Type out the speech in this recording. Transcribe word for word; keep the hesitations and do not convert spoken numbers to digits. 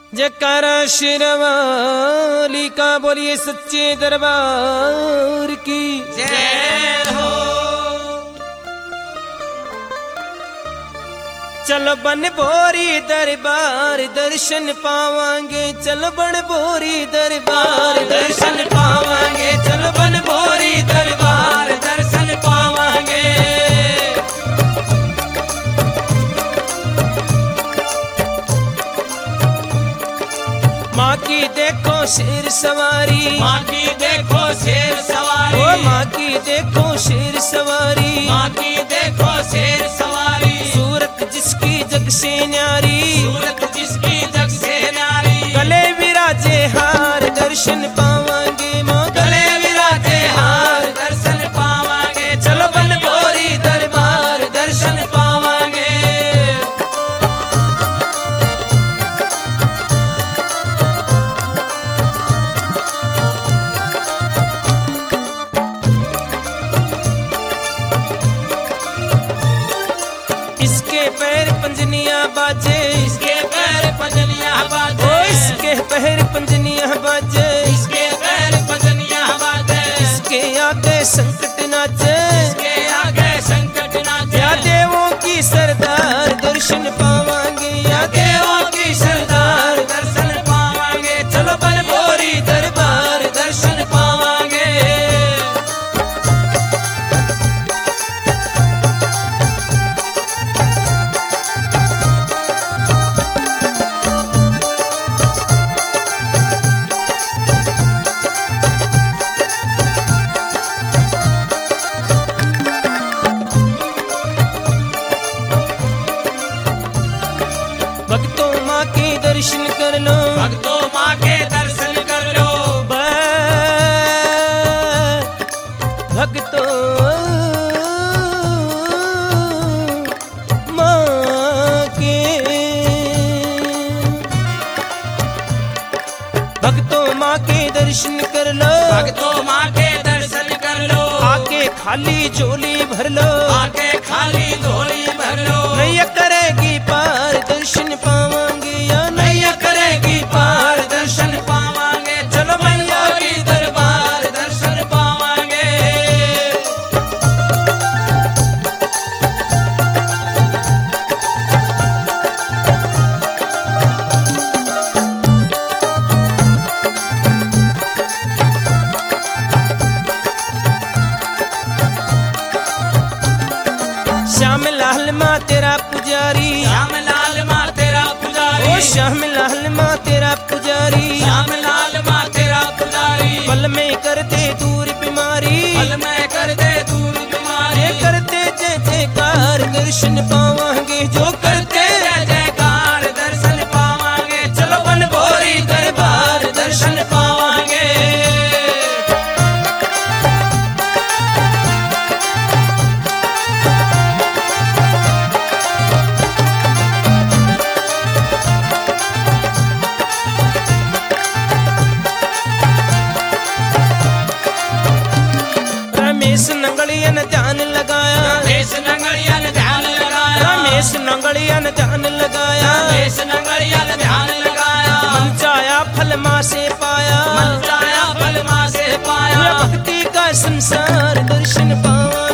जयकारा शेरवाली का बोलिए सच्चे दरबार की जय हो। चलो बन बोरी दरबार दर्शन पावांगे, चलो बन बोरी दरबार दर्शन पावांगे, चलो बन बोरी दरबार दर्शन पावांगे। माँ की देखो शेर सवारी, माँ की देखो शेर सवारी, ओ माँ की देखो शेर सवारी, माँ की देखो शेर सवारी। सूरत जिसकी जग से न्यारी, सूरत जिसकी जग से न्यारी। गले विराजे हार दर्शन पावांगे, माँ गले विराजे हार दर्शन पावांगे, चलो बन बोरी दरबार दर्शन पावांगे। इसके पैर पंजनियां बाजे, इसके पैर पंजनियां बाजे, ओ इसके पैर पंजनियां बाजे, इसके पैर पंजनियां बाजे। इसके आगे संकट नाचे, इसके आगे संकट नाचे। या देवों की सरदार दर्शन पावांगे, या देवों की सरदार दर्शन पावांगे, चलो बन बोरी दरबार दर्शन पावांगे। भक्तों माँ के दर्शन कर लो, भक्तों माँ के दर्शन कर लो। भक्तों माँ के, भक्तों माँ के दर्शन कर लो, भक्तों माँ के दर्शन कर लो। आके खाली झोली भर लो, आके खाली झोली भर लो। नैया करेगी पार दर्शन पावांगे, या नैया करेगी पार दर्शन पावांगे। चलो मैया की दरबार दर्शन पावांगे। श्याम लाल माँ तेरा पुजारी, श्याम लाल माँ तेरा पुजारी, ओ श्याम लाल माँ तेरा पुजारी, श्याम लाल माँ तेरा पुजारी। पल में कर दे दूर बीमारी, पल में कर दे दूर बीमारी। ये करते जय जयकार दर्शन पावांगे, जो करते जय जयकार दर्शन पावांगे, चलो बन बोरी दरबार दर्शन पावांगे। रमेश नंगलिया ने ध्यान लगाया, रमेश नंगलिया ने ध्यान लगाया, रमेश नंगलिया ने ध्यान लगाया, रमेश नंगलिया ने ध्यान लगाया। मन चाया फल माँ से पाया, मन चाया फल माँ से पाया। भक्ति का संसार दर्शन पावा।